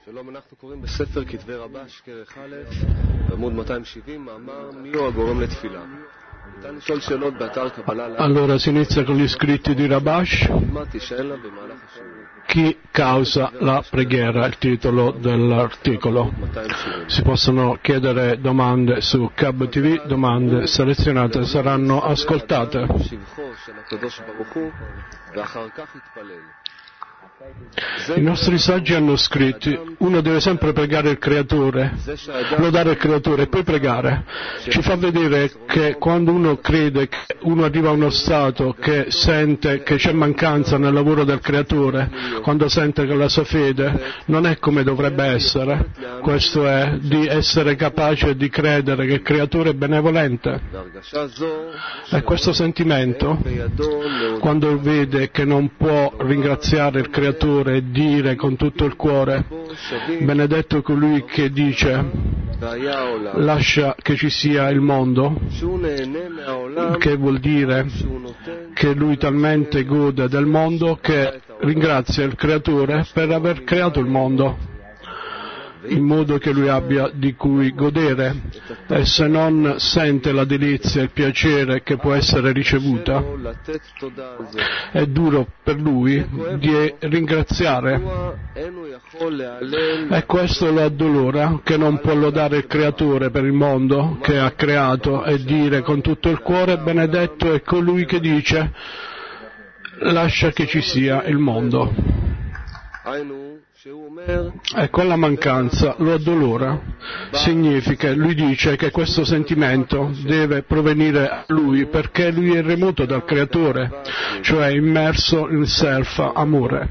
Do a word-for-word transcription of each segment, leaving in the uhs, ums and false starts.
שלום, אנחנו קוראים בספר כתבי רבש, כרך א', בעמוד מאתיים שבעים, מאמר מיהו הגורם לתפילה. ניתן לשאול שאלות באתר קבלה. Allora si inizia con gli scritti di Rabash. Chi causa la preghiera, il titolo dell'articolo. Si possono chiedere domande su Cab T V, domande selezionate saranno ascoltate. I nostri saggi hanno scritto: uno deve sempre pregare il Creatore, lodare il Creatore e poi pregare. Ci fa vedere che quando uno crede, che uno arriva a uno stato che sente che c'è mancanza nel lavoro del Creatore, quando sente che la sua fede non è come dovrebbe essere, questo è di essere capace di credere che il Creatore è benevolente. E questo sentimento, quando vede che non può ringraziare il Creatore e dire con tutto il cuore: benedetto colui che dice lascia che ci sia il mondo, che vuol dire che lui talmente gode del mondo che ringrazia il Creatore per aver creato il mondo in modo che lui abbia di cui godere, e se non sente la delizia e il piacere che può essere ricevuta, è duro per lui di ringraziare, e questo lo addolora, che non può lodare il Creatore per il mondo che ha creato e dire con tutto il cuore: benedetto è colui che dice lascia che ci sia il mondo. E quella mancanza lo addolora, significa, lui dice che questo sentimento deve provenire a lui perché lui è remoto dal Creatore, cioè immerso in self amore.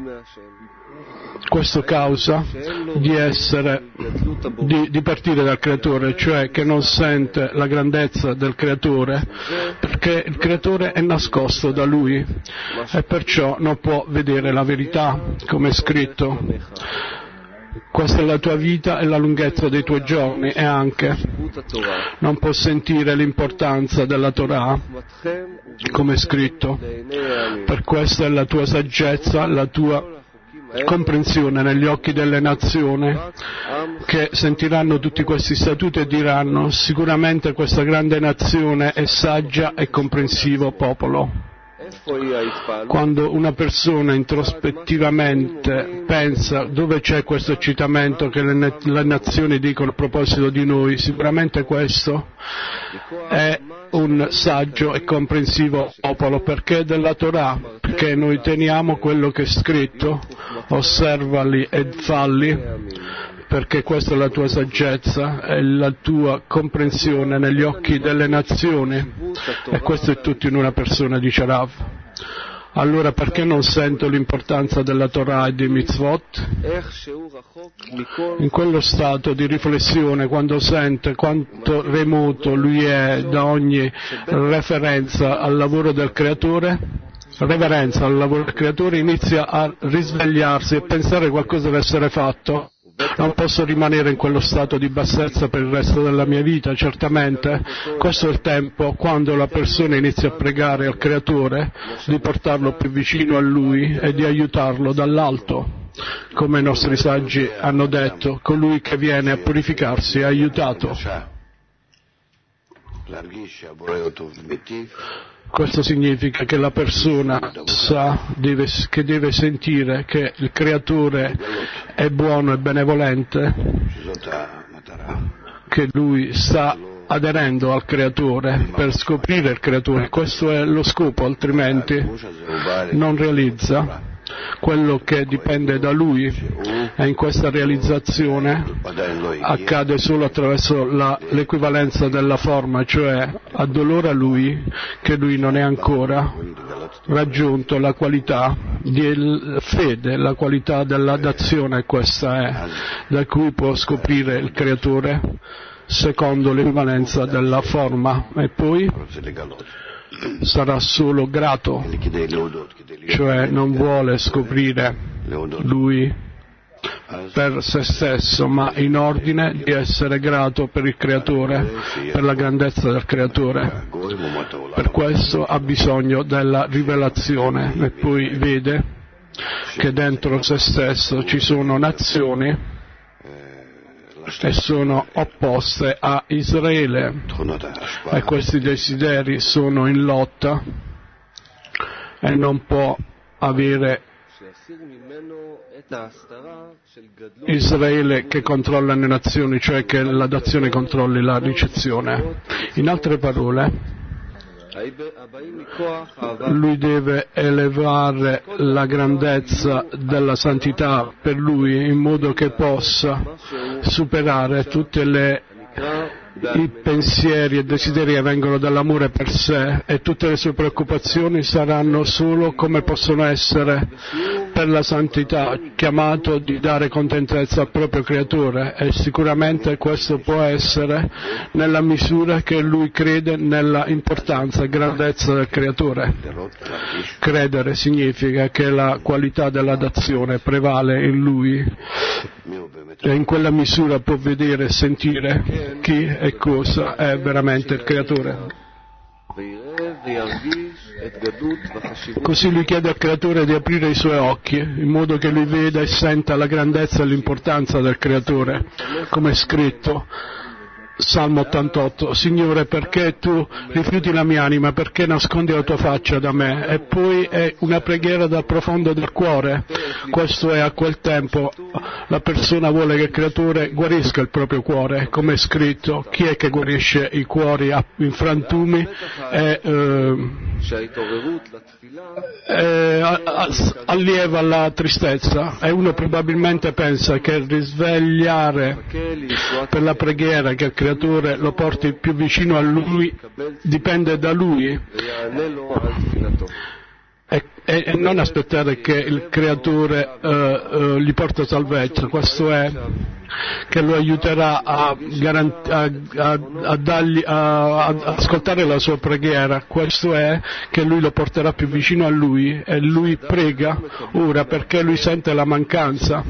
Questo causa di essere, di, di partire dal Creatore, cioè che non sente la grandezza del Creatore, perché il Creatore è nascosto da lui e perciò non può vedere la verità, come è scritto. Questa è la tua vita e la lunghezza dei tuoi giorni, e anche non può sentire l'importanza della Torah, come è scritto. Per questa è la tua saggezza, la tua comprensione negli occhi delle nazioni, che sentiranno tutti questi statuti e diranno: sicuramente questa grande nazione è saggia e comprensivo popolo. Quando una persona introspettivamente pensa dove c'è questo eccitamento che le, ne- le nazioni dicono a proposito di noi, sicuramente questo è un saggio e comprensivo popolo, perché della Torah, perché noi teniamo quello che è scritto, osservali e falli, perché questa è la tua saggezza e la tua comprensione negli occhi delle nazioni, e questo è tutto in una persona, dice Rav. Allora perché non sento l'importanza della Torah e dei mitzvot? In quello stato di riflessione, quando sente quanto remoto lui è da ogni referenza al lavoro del Creatore, reverenza al lavoro del Creatore, inizia a risvegliarsi e pensare qualcosa deve essere fatto. Non posso rimanere in quello stato di bassezza per il resto della mia vita, certamente. Questo è il tempo quando la persona inizia a pregare al Creatore di portarlo più vicino a Lui e di aiutarlo dall'alto. Come i nostri saggi hanno detto, colui che viene a purificarsi è aiutato. Questo significa che la persona sa deve, che deve sentire che il Creatore è buono e benevolente, che lui sta aderendo al Creatore per scoprire il Creatore. Questo è lo scopo, altrimenti non realizza quello che dipende da lui, e in questa realizzazione accade solo attraverso la, l'equivalenza della forma, cioè addolora lui che lui non è ancora raggiunto la qualità di fede, la qualità della d'azione, questa è, da cui può scoprire il Creatore secondo l'equivalenza della forma, e poi sarà solo grato, cioè non vuole scoprire lui per se stesso, ma in ordine di essere grato per il Creatore, per la grandezza del Creatore. Per questo ha bisogno della rivelazione, e poi vede che dentro se stesso ci sono nazioni e sono opposte a Israele, e questi desideri sono in lotta e non può avere Israele che controlla le nazioni, cioè che la nazione controlli la ricezione. In altre parole, lui deve elevare la grandezza della santità per lui in modo che possa superare tutte le i pensieri e desideri che vengono dall'amore per sé, e tutte le sue preoccupazioni saranno solo come possono essere per la santità, chiamato di dare contentezza al proprio creatore, e sicuramente questo può essere nella misura che lui crede nella importanza e grandezza del creatore. Credere significa che la qualità della dazione prevale in lui, e in quella misura può vedere e sentire chi e cosa è veramente il creatore. Così lui chiede al creatore di aprire i suoi occhi, in modo che lui veda e senta la grandezza e l'importanza del creatore, come è scritto. Salmo ottantotto, Signore, perché tu rifiuti la mia anima, perché nascondi la tua faccia da me? E poi è una preghiera dal profondo del cuore. Questo è a quel tempo, la persona vuole che il creatore guarisca il proprio cuore, come è scritto, chi è che guarisce i cuori in frantumi e eh, eh, allieva la tristezza, e uno probabilmente pensa che il risvegliare per la preghiera che il creatore lo porti più vicino a lui dipende da lui, e, e, e non aspettare che il creatore uh, uh, gli porta salvezza. Questo è che lo aiuterà a, garant- a, a, a, dargli, a, a ascoltare la sua preghiera. Questo è che lui lo porterà più vicino a lui, e lui prega ora perché lui sente la mancanza.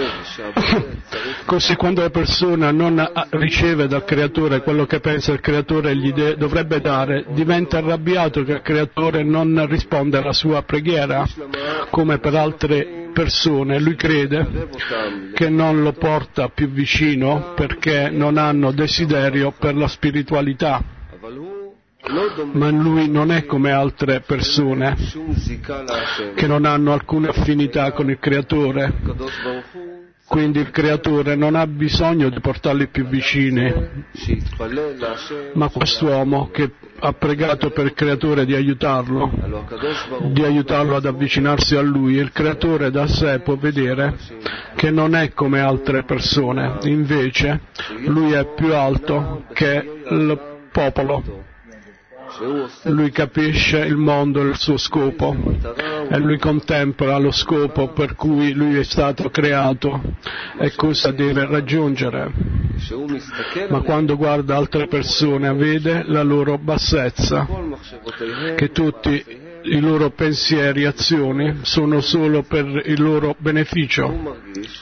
Così quando la persona non riceve dal creatore quello che pensa il creatore gli de- dovrebbe dare, diventa arrabbiato che il creatore non risponde alla sua preghiera, come per altre persone. Lui crede che non lo porta più vicino perché non hanno desiderio per la spiritualità, ma lui non è come altre persone che non hanno alcuna affinità con il creatore. Quindi il creatore non ha bisogno di portarli più vicini, ma quest'uomo che ha pregato per il creatore di aiutarlo, di aiutarlo ad avvicinarsi a lui, il creatore da sé può vedere che non è come altre persone, invece lui è più alto che il popolo. Lui capisce il mondo e il suo scopo, e lui contempla lo scopo per cui lui è stato creato e cosa deve raggiungere. Ma quando guarda altre persone vede la loro bassezza, che tutti i loro pensieri e azioni sono solo per il loro beneficio,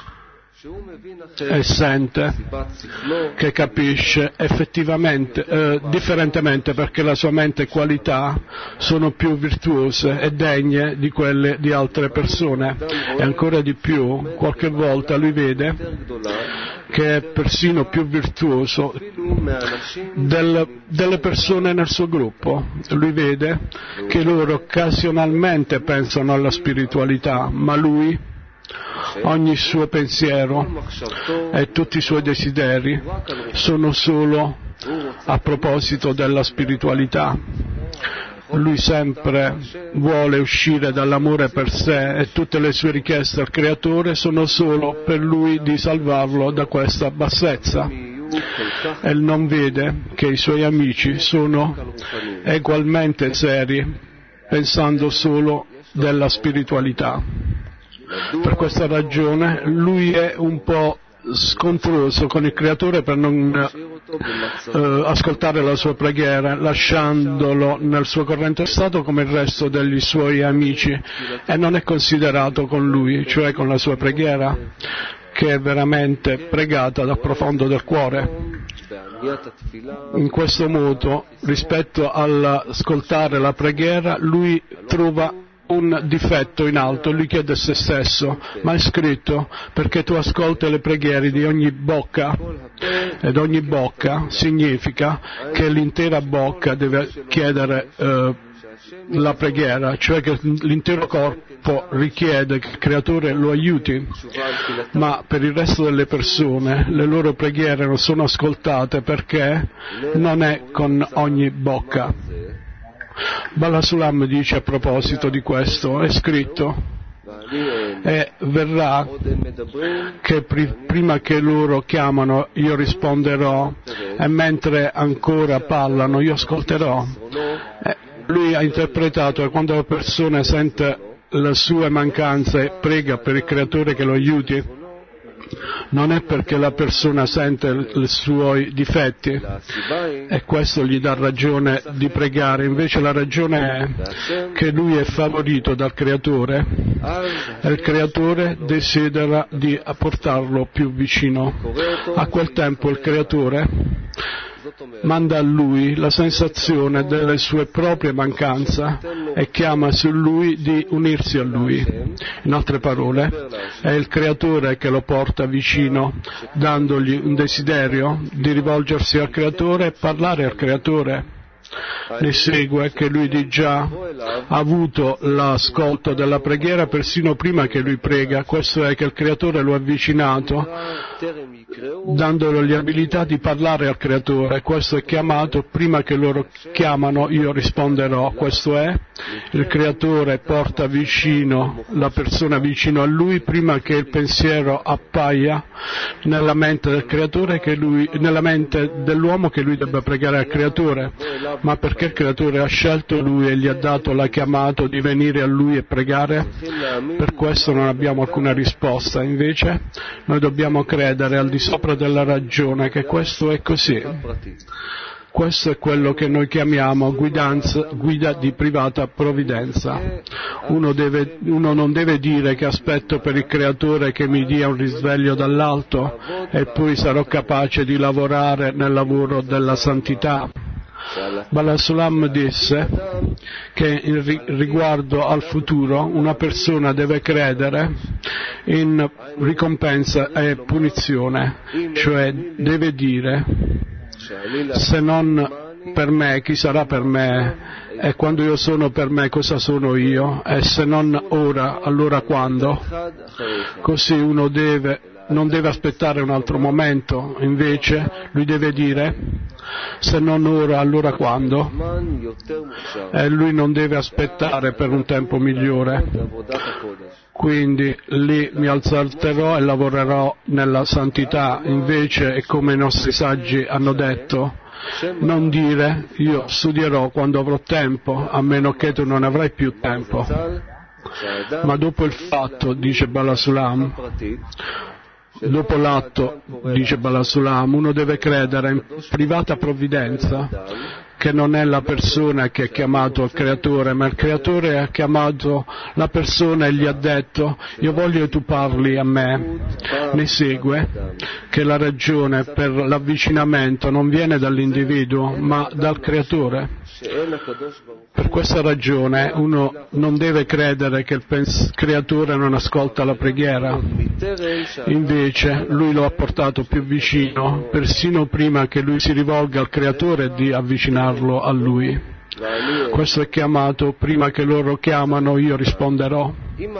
e sente che capisce effettivamente, eh, differentemente, perché la sua mente e qualità sono più virtuose e degne di quelle di altre persone, e ancora di più qualche volta lui vede che è persino più virtuoso del, delle persone nel suo gruppo. Lui vede che loro occasionalmente pensano alla spiritualità, ma lui ogni suo pensiero e tutti i suoi desideri sono solo a proposito della spiritualità. Lui sempre vuole uscire dall'amore per sé, e tutte le sue richieste al creatore sono solo per lui di salvarlo da questa bassezza, e non vede che i suoi amici sono ugualmente seri, pensando solo della spiritualità. Per questa ragione lui è un po' scontroso con il creatore per non eh, ascoltare la sua preghiera, lasciandolo nel suo corrente stato come il resto degli suoi amici, e non è considerato con lui, cioè con la sua preghiera, che è veramente pregata dal profondo del cuore. In questo modo, rispetto all'ascoltare la preghiera, lui trova un difetto in alto, lui chiede a se stesso, ma è scritto perché tu ascolti le preghiere di ogni bocca, ed ogni bocca significa che l'intera bocca deve chiedere eh, la preghiera, cioè che l'intero corpo richiede che il Creatore lo aiuti, ma per il resto delle persone le loro preghiere non sono ascoltate perché non è con ogni bocca. Bala Sulam dice a proposito di questo, è scritto, e verrà che pri- prima che loro chiamano io risponderò, e mentre ancora parlano io ascolterò. E lui ha interpretato che quando la persona sente le sue mancanze e prega per il Creatore che lo aiuti, non è perché la persona sente i suoi difetti e questo gli dà ragione di pregare, invece la ragione è che lui è favorito dal Creatore e il Creatore desidera di portarlo più vicino. A quel tempo il Creatore manda a lui la sensazione delle sue proprie mancanze e chiama su lui di unirsi a lui. In altre parole, è il Creatore che lo porta vicino, dandogli un desiderio di rivolgersi al Creatore e parlare al Creatore. Ne segue che lui di già ha avuto l'ascolto della preghiera persino prima che lui prega, questo è che il Creatore lo ha avvicinato, dandogli l'abilità di parlare al Creatore, questo è chiamato, prima che loro chiamano io risponderò, questo è, il Creatore porta vicino la persona vicino a lui prima che il pensiero appaia nella mente del Creatore, che lui, nella mente dell'uomo che lui debba pregare al Creatore, ma perché il Creatore ha scelto lui e gli ha dato la chiamata di venire a lui e pregare, per questo non abbiamo alcuna risposta, invece noi dobbiamo credere al di sopra della ragione che questo è così. Questo è quello che noi chiamiamo guidanza, guida di privata provvidenza. Uno, deve, uno non deve dire che aspetto per il Creatore che mi dia un risveglio dall'alto e poi sarò capace di lavorare nel lavoro della santità. Bala Sulam disse che in riguardo al futuro una persona deve credere in ricompensa e punizione, cioè deve dire se non per me chi sarà per me, e quando io sono per me cosa sono io, e se non ora allora quando. Così uno deve non deve aspettare un altro momento, invece lui deve dire se non ora allora quando, e lui non deve aspettare per un tempo migliore. Quindi lì mi alzerò e lavorerò nella santità, invece è come i nostri saggi hanno detto, non dire io studierò quando avrò tempo, a meno che tu non avrai più tempo. Ma dopo il fatto, dice Bala Sulam, dopo l'atto, dice Bala Sulam, uno deve credere in privata provvidenza, che non è la persona che ha chiamato il Creatore, ma il Creatore ha chiamato la persona e gli ha detto io voglio che tu parli a me. Ne segue che la ragione per l'avvicinamento non viene dall'individuo, ma dal Creatore. Per questa ragione uno non deve credere che il pens- Creatore non ascolta la preghiera, invece lui lo ha portato più vicino, persino prima che lui si rivolga al Creatore di avvicinarlo a lui. Questo è chiamato prima che loro chiamano io risponderò.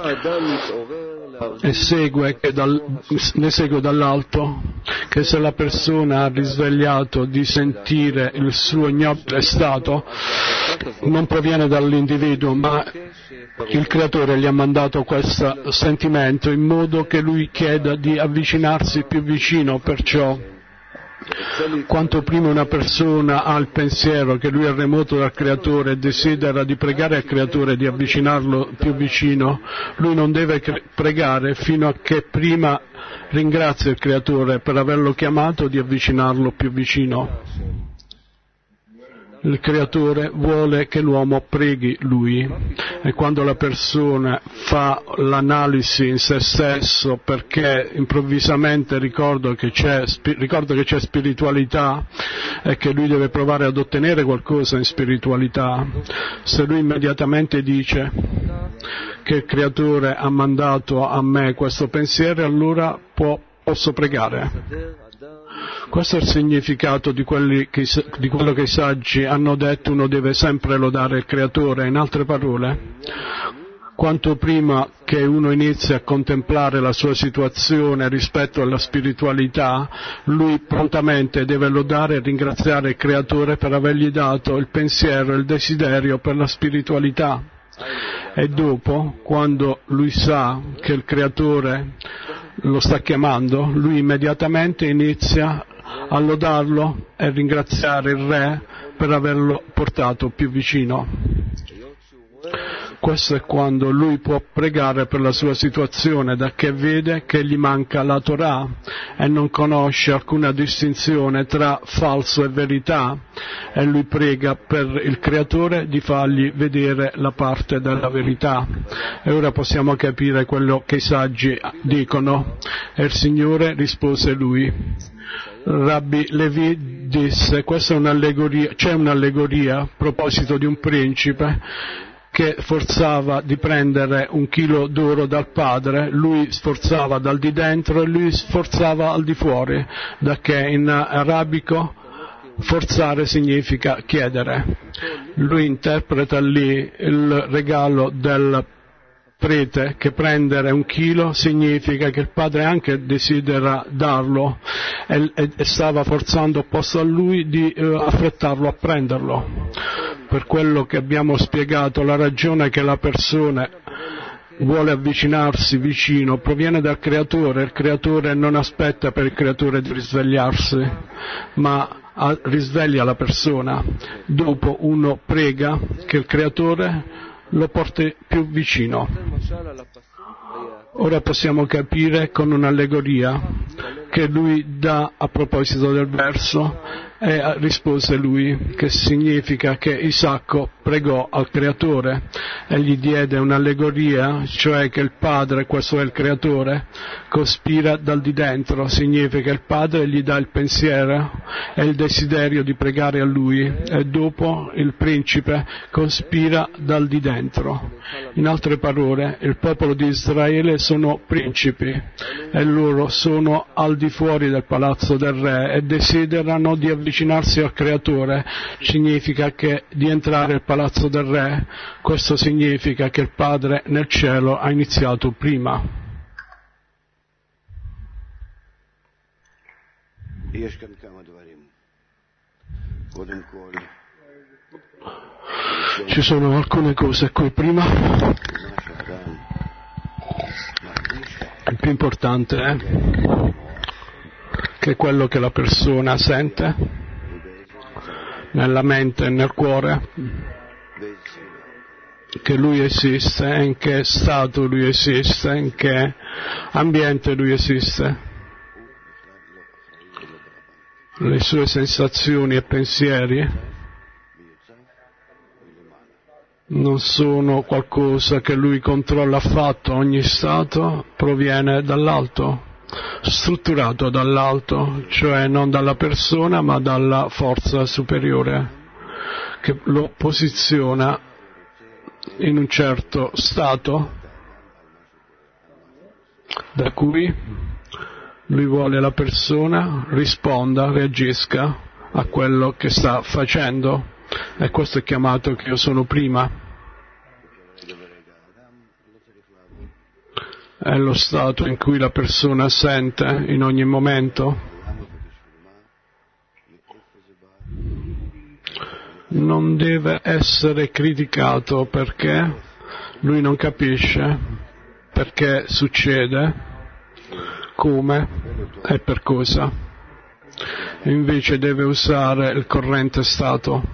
E segue che dal, ne segue dall'alto che se la persona ha risvegliato di sentire il suo ignobile stato non proviene dall'individuo, ma il Creatore gli ha mandato questo sentimento in modo che lui chieda di avvicinarsi più vicino, perciò quanto prima una persona ha il pensiero che lui è remoto dal Creatore e desidera di pregare al Creatore di avvicinarlo più vicino, lui non deve pregare fino a che prima ringrazia il Creatore per averlo chiamato di avvicinarlo più vicino. Il Creatore vuole che l'uomo preghi Lui, e quando la persona fa l'analisi in se stesso perché improvvisamente ricordo che c'è, ricordo che c'è spiritualità e che lui deve provare ad ottenere qualcosa in spiritualità, se lui immediatamente dice che il Creatore ha mandato a me questo pensiero, allora può, posso pregare. Questo è il significato di, quelli che, di quello che i saggi hanno detto: uno deve sempre lodare il Creatore. In altre parole, quanto prima che uno inizi a contemplare la sua situazione rispetto alla spiritualità, lui prontamente deve lodare e ringraziare il Creatore per avergli dato il pensiero e il desiderio per la spiritualità. E dopo, quando lui sa che il Creatore lo sta chiamando, lui immediatamente inizia a lodarlo e ringraziare il Re per averlo portato più vicino. Questo è quando lui può pregare per la sua situazione, da che vede che gli manca la Torah e non conosce alcuna distinzione tra falso e verità, e lui prega per il Creatore di fargli vedere la parte della verità. E ora possiamo capire quello che i saggi dicono. E il Signore rispose lui. Rabbi Levi disse: questa è un'allegoria, c'è un'allegoria a proposito di un principe che forzava di prendere un chilo d'oro dal padre, lui sforzava dal di dentro e lui sforzava al di fuori, da che in arabico forzare significa chiedere. Lui interpreta lì il regalo del prete, che prendere un chilo significa che il padre anche desidera darlo e, e, e stava forzando opposto a lui di eh, affrettarlo a prenderlo. Per quello che abbiamo spiegato, la ragione che la persona vuole avvicinarsi vicino proviene dal Creatore. Il Creatore non aspetta per il Creatore di risvegliarsi, ma risveglia la persona. Dopo uno prega che il Creatore lo porti più vicino. Ora possiamo capire con un'allegoria che lui dà a proposito del verso, e rispose lui, che significa che Isacco pregò al Creatore e gli diede un'allegoria, cioè che il padre, questo è il Creatore, cospira dal di dentro, significa che il padre gli dà il pensiero e il desiderio di pregare a lui, e dopo il principe cospira dal di dentro. In altre parole, il popolo di Israele sono principi e loro sono al di fuori del palazzo del re e desiderano di avvicinarsi al Creatore. Significa che di entrare al palazzo del re, questo significa che il Padre nel cielo ha iniziato prima. Ci sono alcune cose qui prima. Il più importante è che quello che la persona sente nella mente e nel cuore, che lui esiste, in che stato lui esiste, in che ambiente lui esiste, le sue sensazioni e pensieri non sono qualcosa che lui controlla affatto. Ogni stato proviene dall'alto, strutturato dall'alto, cioè non dalla persona ma dalla forza superiore che lo posiziona in un certo stato da cui lui vuole la persona risponda, reagisca a quello che sta facendo. E questo è chiamato che io sono prima. È lo stato in cui la persona sente in ogni momento. Non deve essere criticato perché lui non capisce perché succede, come e per cosa. Invece deve usare il corrente stato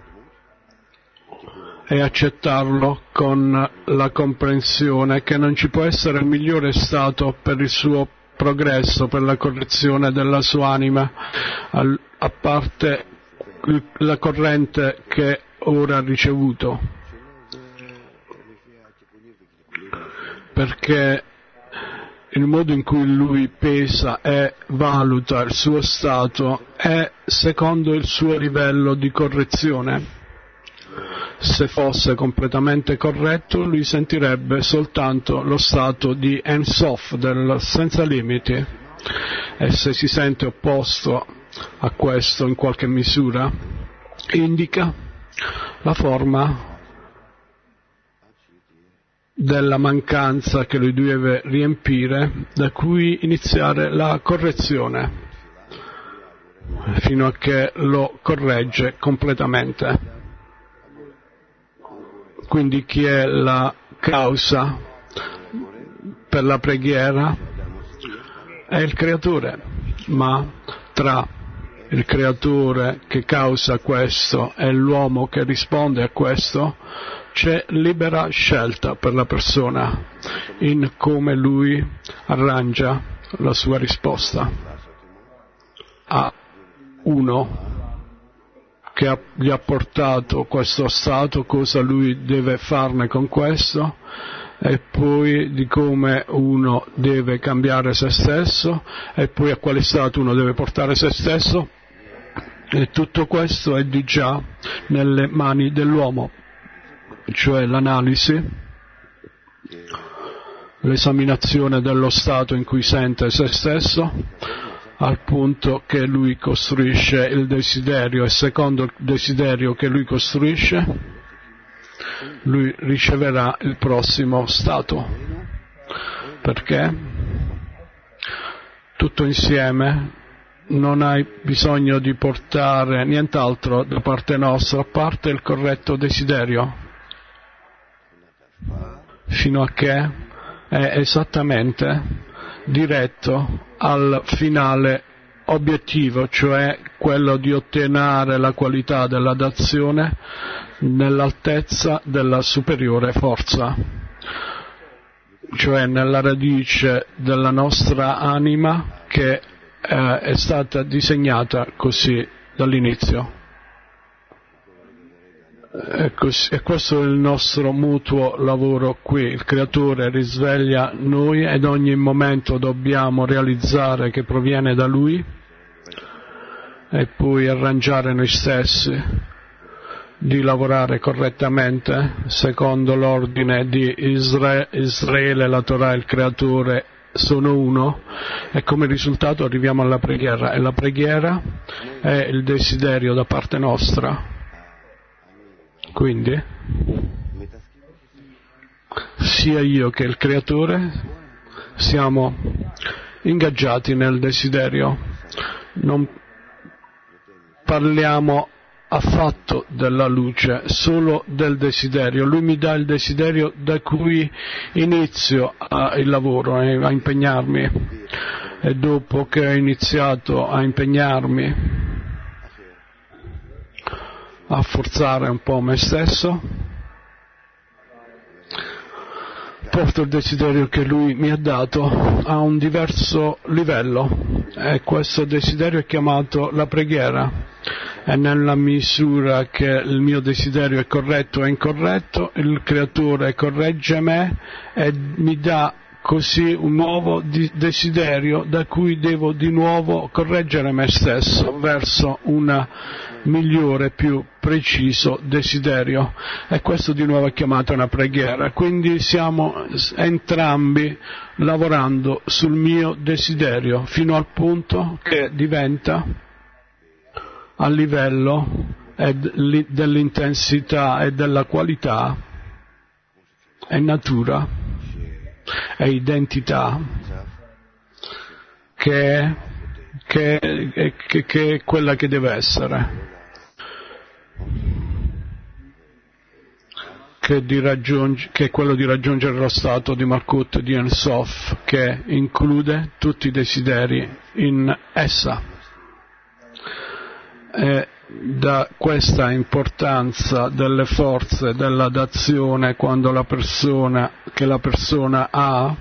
e accettarlo con la comprensione che non ci può essere il migliore stato per il suo progresso, per la correzione della sua anima, a parte la corrente che ora ha ricevuto, perché il modo in cui lui pesa e valuta il suo stato è secondo il suo livello di correzione. se fosse completamente corretto, lui sentirebbe soltanto lo stato di Ein Sof, del senza limiti, e se si sente opposto a questo in qualche misura, indica la forma della mancanza che lui deve riempire, da cui iniziare la correzione, fino a che lo corregge completamente. Quindi chi è la causa per la preghiera? È il Creatore, ma tra il Creatore che causa questo e l'uomo che risponde a questo c'è libera scelta per la persona in come lui arrangia la sua risposta a uno che ha, gli ha portato questo stato, cosa lui deve farne con questo, e poi di come uno deve cambiare se stesso, e poi a quale stato uno deve portare se stesso, e tutto questo è di già nelle mani dell'uomo, cioè l'analisi, l'esaminazione dello stato in cui sente se stesso, al punto che lui costruisce il desiderio, e secondo il desiderio che lui costruisce, lui riceverà il prossimo stato. Perché? Tutto insieme non hai bisogno di portare nient'altro da parte nostra, a parte il corretto desiderio, fino a che è esattamente diretto al finale obiettivo, cioè quello di ottenere la qualità della dazione nell'altezza della superiore forza, cioè nella radice della nostra anima che eh, è stata disegnata così dall'inizio. E, così, e questo è il nostro mutuo lavoro qui. Il Creatore risveglia noi ed ogni momento dobbiamo realizzare che proviene da Lui e poi arrangiare noi stessi di lavorare correttamente secondo l'ordine di Isra- Israele, la Torah e il Creatore sono uno, e come risultato arriviamo alla preghiera, e la preghiera è il desiderio da parte nostra. Quindi sia io che il Creatore siamo ingaggiati nel desiderio, non parliamo affatto della luce, solo del desiderio. Lui mi dà il desiderio da cui inizio a, il lavoro, a impegnarmi, e dopo che ho iniziato a impegnarmi, a forzare un po' me stesso, porto il desiderio che lui mi ha dato a un diverso livello, e questo desiderio è chiamato la preghiera, e nella misura che il mio desiderio è corretto o incorretto, il Creatore corregge me e mi dà così un nuovo desiderio da cui devo di nuovo correggere me stesso verso un migliore, più preciso desiderio, e questo di nuovo è chiamato una preghiera. Quindi siamo entrambi lavorando sul mio desiderio fino al punto che diventa a livello dell'intensità e della qualità e natura e identità che, che, che, che è quella che deve essere, che, di raggiung- che è quello di raggiungere lo stato di Malkut di Ein Sof, che include tutti i desideri in essa. E da questa importanza delle forze della dazione, quando la persona che la persona ha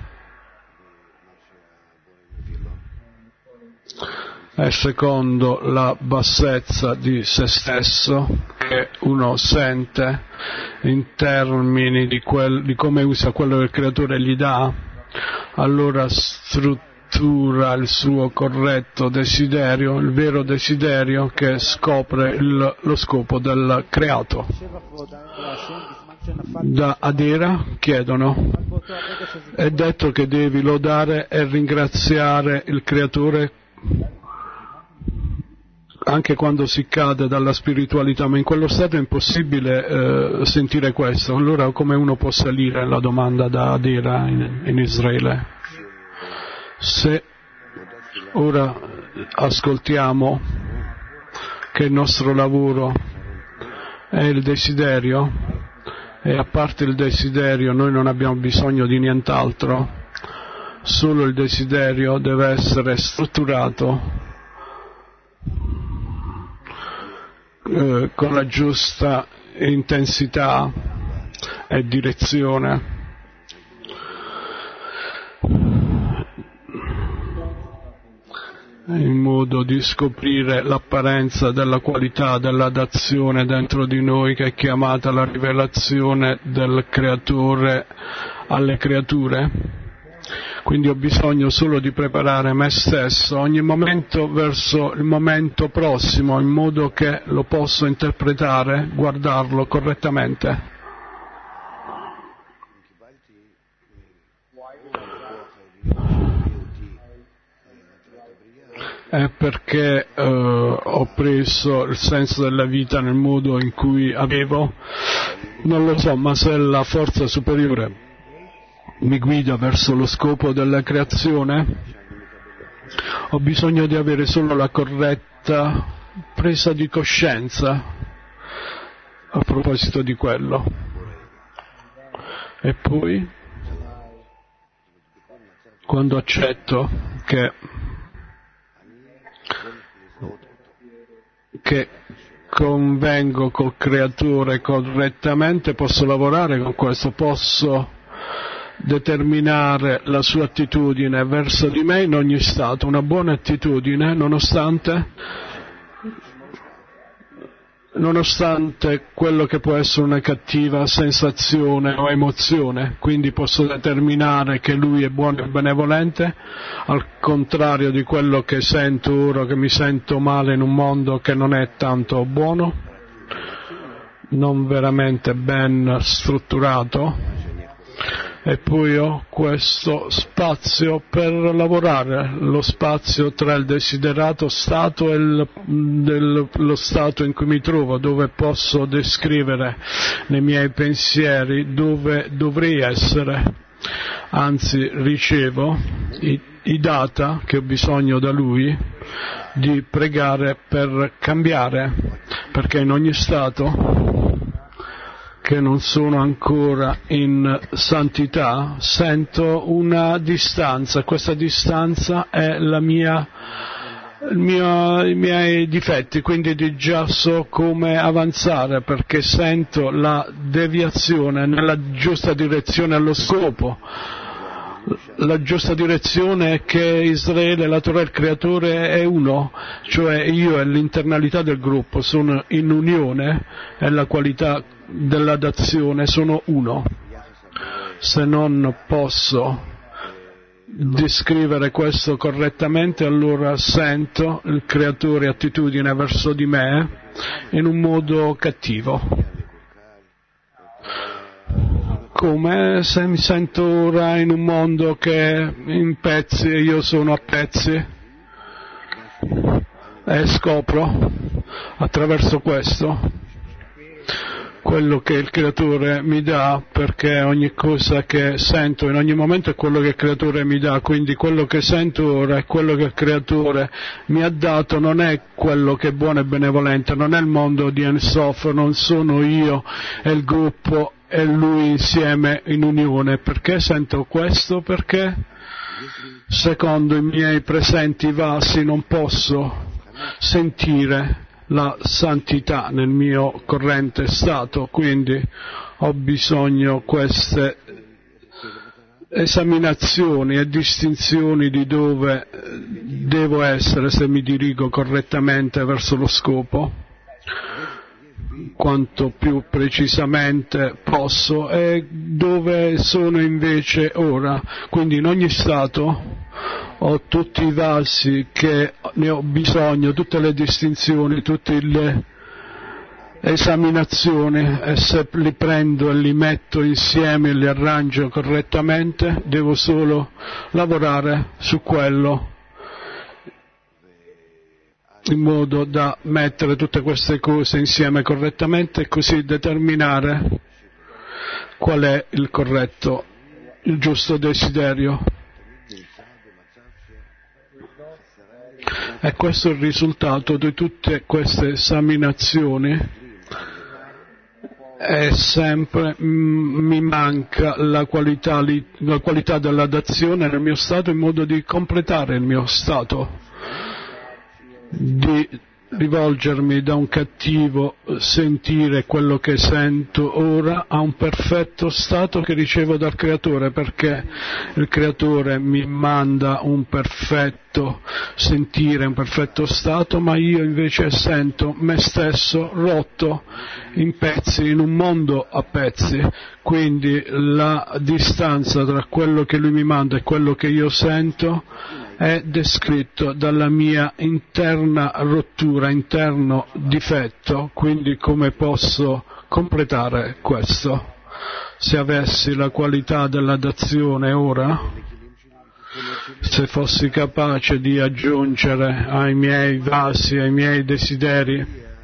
è secondo la bassezza di se stesso che uno sente in termini di, quel, di come usa quello che il Creatore gli dà, allora sfrutta matura il suo corretto desiderio, il vero desiderio che scopre il, lo scopo del creato. Da Adira chiedono: è detto che devi lodare e ringraziare il creatore anche quando si cade dalla spiritualità, ma in quello stato è impossibile eh, sentire questo. Allora come uno può salire? La domanda da Adira in, in Israele. Se ora ascoltiamo che il nostro lavoro è il desiderio, e a parte il desiderio noi non abbiamo bisogno di nient'altro, solo il desiderio deve essere strutturato eh, con la giusta intensità e direzione. In modo di scoprire l'apparenza della qualità della dazione dentro di noi, che è chiamata la rivelazione del creatore alle creature. Quindi ho bisogno solo di preparare me stesso ogni momento verso il momento prossimo, in modo che lo posso interpretare, guardarlo correttamente. È perché eh, ho preso il senso della vita nel modo in cui avevo, non lo so, ma se la forza superiore mi guida verso lo scopo della creazione, ho bisogno di avere solo la corretta presa di coscienza a proposito di quello. E poi, quando accetto che che convengo col creatore correttamente, posso lavorare con questo, posso determinare la sua attitudine verso di me in ogni stato, una buona attitudine, nonostante nonostante quello che può essere una cattiva sensazione o emozione. Quindi posso determinare che lui è buono e benevolente, al contrario di quello che sento ora, che mi sento male in un mondo che non è tanto buono, non veramente ben strutturato. E poi ho questo spazio per lavorare, lo spazio tra il desiderato stato e il, del, lo stato in cui mi trovo, dove posso descrivere nei miei pensieri dove dovrei essere. Anzi, ricevo i, i data che ho bisogno da lui di pregare per cambiare, perché in ogni stato che non sono ancora in santità, sento una distanza. Questa distanza è la mia, il mio, i miei difetti, quindi di già so come avanzare, perché sento la deviazione nella giusta direzione allo scopo. La giusta direzione è che Israele, la Torah, il creatore è uno, cioè io e l'internalità del gruppo sono in unione e la qualità della dazione sono uno. Se non posso descrivere questo correttamente, allora sento il creatore attitudine verso di me in un modo cattivo, come se mi sento ora in un mondo che è in pezzi e io sono a pezzi, e scopro attraverso questo quello che il creatore mi dà, perché ogni cosa che sento in ogni momento è quello che il creatore mi dà, quindi quello che sento ora è quello che il creatore mi ha dato, non è quello che è buono e benevolente, non è il mondo di Ein Sof, non sono io e il gruppo e lui insieme in unione. Perché sento questo? Perché secondo i miei presenti vasi non posso sentire la santità nel mio corrente stato, quindi ho bisogno queste esaminazioni e distinzioni di dove devo essere se mi dirigo correttamente verso lo scopo, quanto più precisamente posso, e dove sono invece ora. Quindi in ogni stato ho tutti i vasi che ne ho bisogno, tutte le distinzioni, tutte le esaminazioni, e se li prendo e li metto insieme e li arrangio correttamente, devo solo lavorare su quello in modo da mettere tutte queste cose insieme correttamente e così determinare qual è il corretto, il giusto desiderio. E questo è il risultato di tutte queste esaminazioni. E sempre mm, mi manca la qualità, la qualità della dazione nel mio stato in modo di completare il mio stato, di rivolgermi da un cattivo sentire quello che sento ora a un perfetto stato che ricevo dal Creatore, perché il Creatore mi manda un perfetto sentire, un perfetto stato, ma io invece sento me stesso rotto in pezzi, in un mondo a pezzi. Quindi la distanza tra quello che Lui mi manda e quello che io sento è descritto dalla mia interna rottura, interno difetto. Quindi come posso completare questo? Se avessi la qualità della dazione ora, se fossi capace di aggiungere ai miei vasi, ai miei desideri,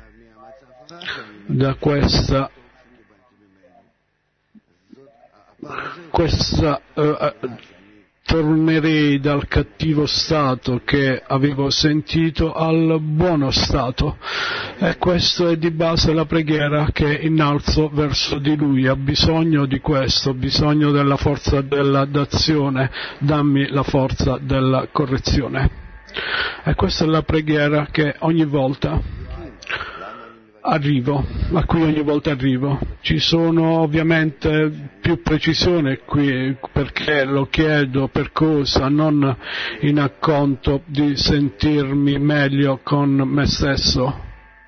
da questa questa uh, tornerei dal cattivo stato che avevo sentito al buono stato, e questo è di base la preghiera che innalzo verso di Lui. Ha bisogno di questo, ha bisogno della forza della dazione, dammi la forza della correzione. E questa è la preghiera che ogni volta arrivo, a cui ogni volta arrivo. Ci sono ovviamente più precisione qui, perché lo chiedo per cosa, non in acconto di sentirmi meglio con me stesso,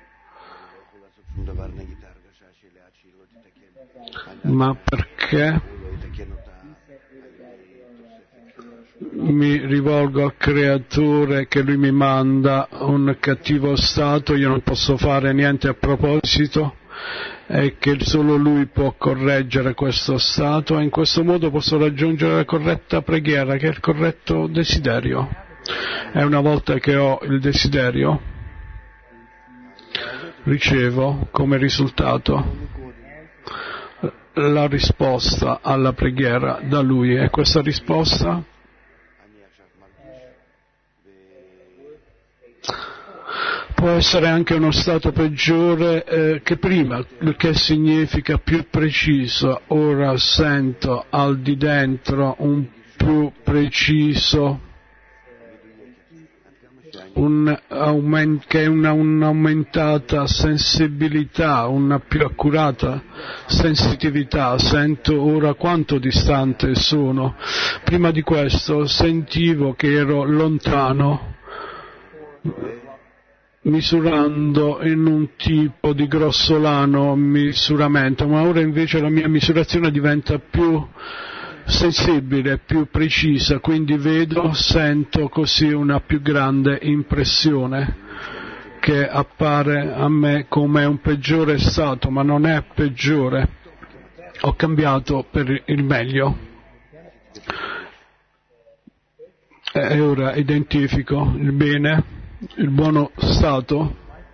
ma perché mi rivolgo al Creatore che Lui mi manda un cattivo stato, io non posso fare niente a proposito, e che solo Lui può correggere questo stato, e in questo modo posso raggiungere la corretta preghiera, che è il corretto desiderio. E una volta che ho il desiderio, ricevo come risultato la risposta alla preghiera da Lui, e questa risposta può essere anche uno stato peggiore eh, che prima, il che significa più preciso. Ora sento al di dentro un più preciso, un aument- che è una, un'aumentata sensibilità, una più accurata sensitività. Sento ora quanto distante sono. Prima di questo sentivo che ero lontano, misurando in un tipo di grossolano misuramento, ma ora invece la mia misurazione diventa più sensibile, più precisa, quindi vedo, sento così una più grande impressione che appare a me come un peggiore stato, ma non è peggiore, ho cambiato per il meglio. E ora identifico il bene, il buono stato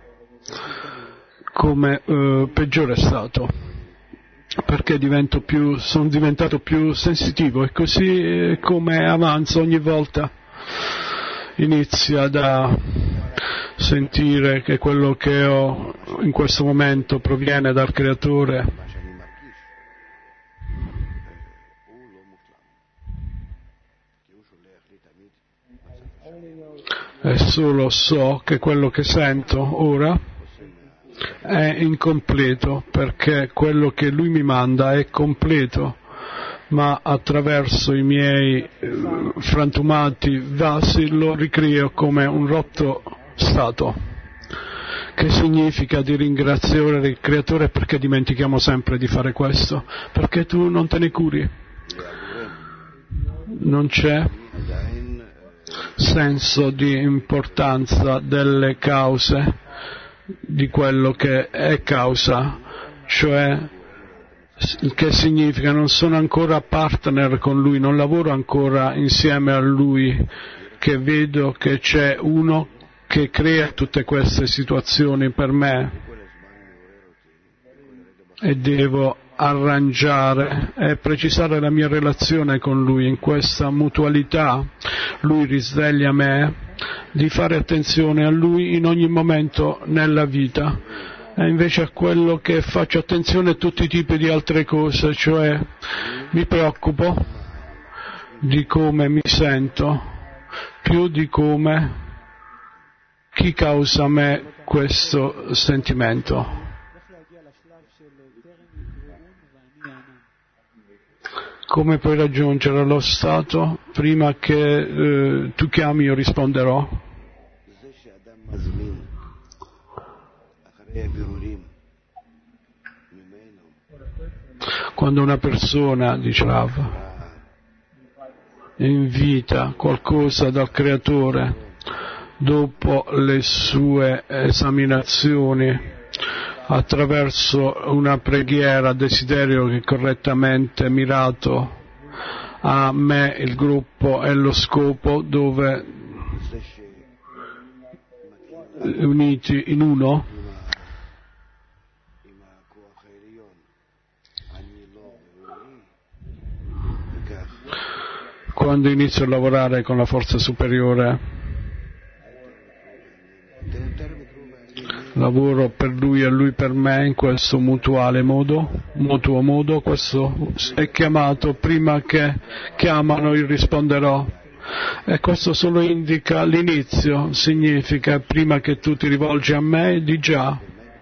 come eh, peggiore stato, perché divento più, sono diventato più sensitivo, e così eh, come avanzo ogni volta inizia da sentire che quello che ho in questo momento proviene dal Creatore, e solo so che quello che sento ora è incompleto, perché quello che Lui mi manda è completo, ma attraverso i miei eh, frantumati vasi lo ricreo come un rotto stato, che significa di ringraziare il Creatore. Perché dimentichiamo sempre di fare questo? Perché tu non te ne curi, non c'è senso di importanza delle cause, di quello che è causa, cioè che significa non sono ancora partner con lui, non lavoro ancora insieme a lui, che vedo che c'è uno che crea tutte queste situazioni per me e devo arrangiare e precisare la mia relazione con lui in questa mutualità. Lui risveglia me di fare attenzione a lui in ogni momento nella vita, e invece a quello che faccio attenzione a tutti i tipi di altre cose, cioè mi preoccupo di come mi sento più di come chi causa a me questo sentimento. Come puoi raggiungere lo stato prima che eh, tu chiami io risponderò? Quando una persona, dice Rav, invita qualcosa dal Creatore dopo le sue esaminazioni attraverso una preghiera, desiderio che è correttamente mirato a me, il gruppo e lo scopo, dove uniti in uno, quando inizio a lavorare con la forza superiore, lavoro per lui e lui per me in questo mutuale modo, mutuo modo, questo è chiamato prima che chiamano io risponderò, e questo solo indica l'inizio, significa prima che tu ti rivolgi a me di già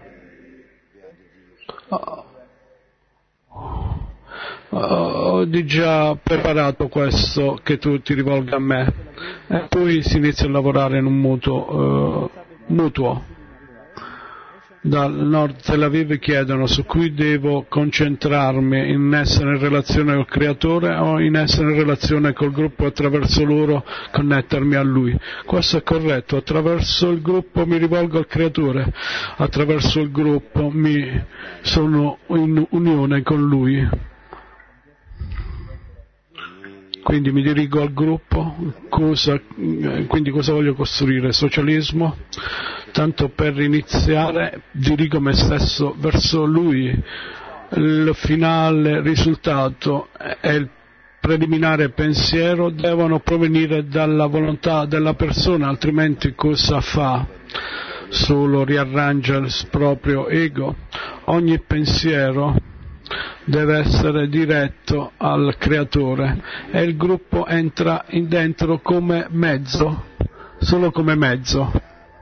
ho di già preparato questo che tu ti rivolga a me, e poi si inizia a lavorare in un mutuo, uh, mutuo. Dal nord Tel Aviv chiedono su cui devo concentrarmi, in essere in relazione col Creatore o in essere in relazione col gruppo, attraverso loro connettermi a Lui. Questo è corretto, attraverso il gruppo mi rivolgo al Creatore, attraverso il gruppo mi sono in unione con Lui. Quindi mi dirigo al gruppo, cosa, quindi cosa voglio costruire? Socialismo? Tanto per iniziare dirigo me stesso verso lui, il finale risultato e il preliminare pensiero devono provenire dalla volontà della persona, altrimenti cosa fa? Solo riarrangia il proprio ego. Ogni pensiero deve essere diretto al Creatore e il gruppo entra in dentro come mezzo, solo come mezzo.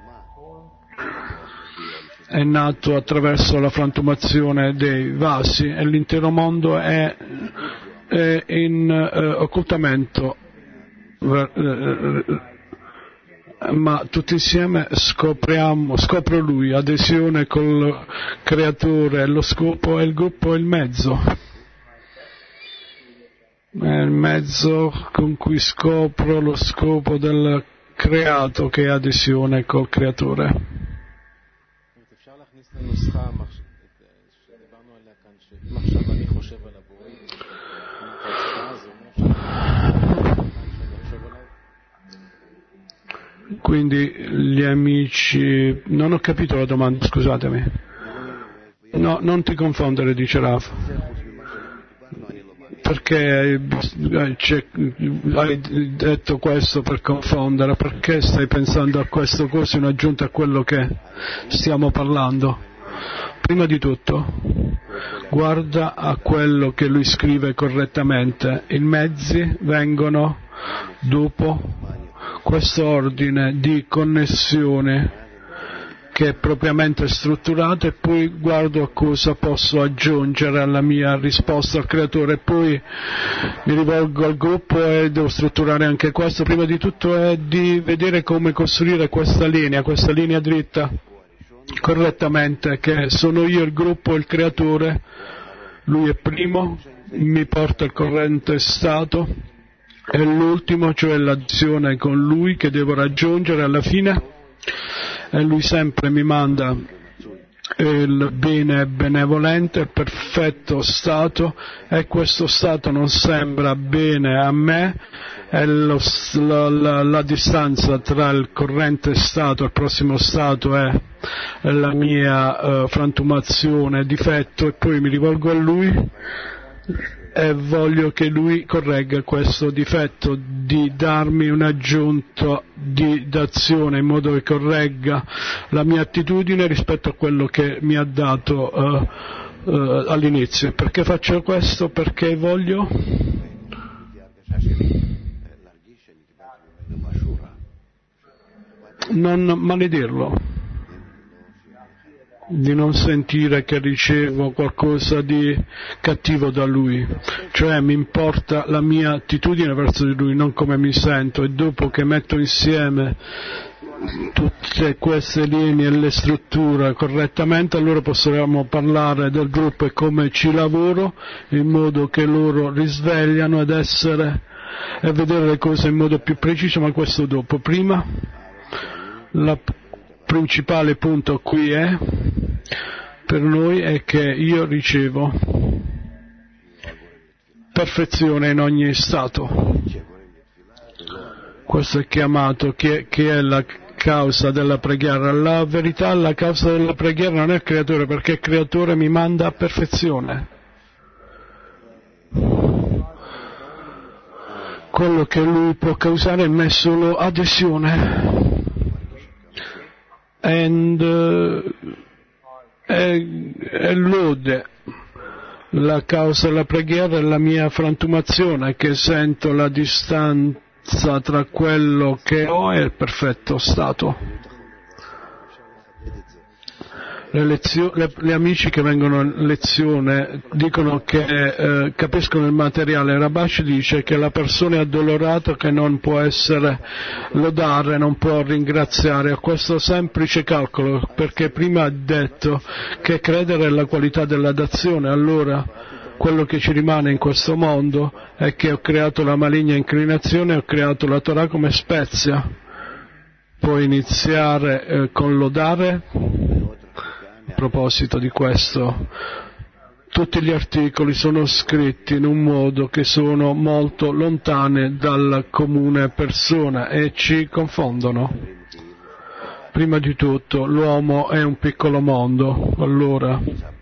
È nato attraverso la frantumazione dei vasi e l'intero mondo è, è in eh, occultamento, eh, ma tutti insieme scopriamo, scopro lui, adesione col Creatore, lo scopo è il gruppo, è il mezzo. È il mezzo con cui scopro lo scopo del creato, che è adesione col Creatore. Quindi gli amici, non ho capito la domanda, scusatemi. No, non ti confondere, dice Rav. Perché hai detto questo per confondere? Perché stai pensando a questo cosa in aggiunta a quello che stiamo parlando? Prima di tutto, guarda a quello che lui scrive correttamente. I mezzi vengono dopo questo ordine di connessione che è propriamente strutturato, e poi guardo a cosa posso aggiungere alla mia risposta al Creatore, e poi mi rivolgo al gruppo e devo strutturare anche questo. Prima di tutto è di vedere come costruire questa linea, questa linea dritta correttamente, che sono io il gruppo e il Creatore, lui è primo, mi porta il corrente stato E l'ultimo, cioè l'azione con lui che devo raggiungere alla fine, e lui sempre mi manda il bene benevolente, il perfetto stato, e questo stato non sembra bene a me, e lo, la, la, la distanza tra il corrente stato e il prossimo stato è la mia uh, frantumazione, difetto, e poi mi rivolgo a lui e voglio che lui corregga questo difetto, di darmi un aggiunto di d'azione in modo che corregga la mia attitudine rispetto a quello che mi ha dato uh, uh, all'inizio. Perché faccio questo? Perché voglio non maledirlo, di non sentire che ricevo qualcosa di cattivo da lui, cioè mi importa la mia attitudine verso di lui, non come mi sento, e dopo che metto insieme tutte queste linee e le strutture correttamente, allora possiamo parlare del gruppo e come ci lavoro, in modo che loro risvegliano ed essere e vedere le cose in modo più preciso, ma questo dopo. Prima la principale punto qui è per noi è che io ricevo perfezione in ogni stato. Questo è chiamato che, che è la causa della preghiera. La verità, la causa della preghiera non è il creatore, perché il creatore mi manda a perfezione. Quello che lui può causare in me è solo adesione. And, uh, è, è lode. La causa della preghiera è la mia frantumazione, che sento la distanza tra quello che ho e il perfetto stato. Le, lezio- le, le amici che vengono a lezione dicono che eh, capiscono il materiale. Rabash dice che la persona è addolorata, che non può essere lodare, non può ringraziare a questo semplice calcolo, perché prima ha detto che credere è la qualità della dazione. Allora quello che ci rimane in questo mondo è che ho creato la maligna inclinazione, ho creato la Torah come spezia. Può iniziare eh, con lodare. A proposito di questo, tutti gli articoli sono scritti in un modo che sono molto lontani dalla comune persona e ci confondono. Prima di tutto, l'uomo è un piccolo mondo, allora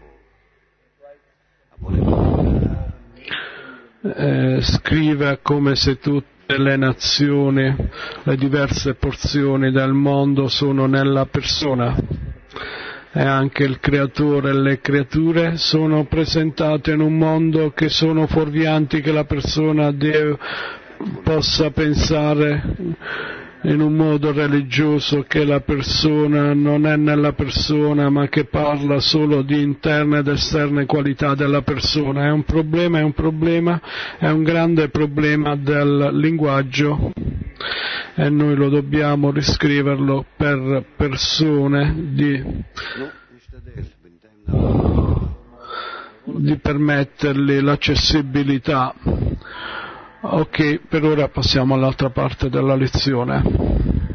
eh, scrive come se tutte le nazioni, le diverse porzioni del mondo sono nella persona. E anche il creatore e le creature sono presentate in un mondo che sono fuorvianti, che la persona deve, possa pensare in un modo religioso che la persona non è nella persona, ma che parla solo di interne ed esterne qualità della persona. È un problema, è un problema, è un grande problema del linguaggio, e noi lo dobbiamo riscriverlo per persone di, di permettergli l'accessibilità. Ok, per ora passiamo all'altra parte della lezione.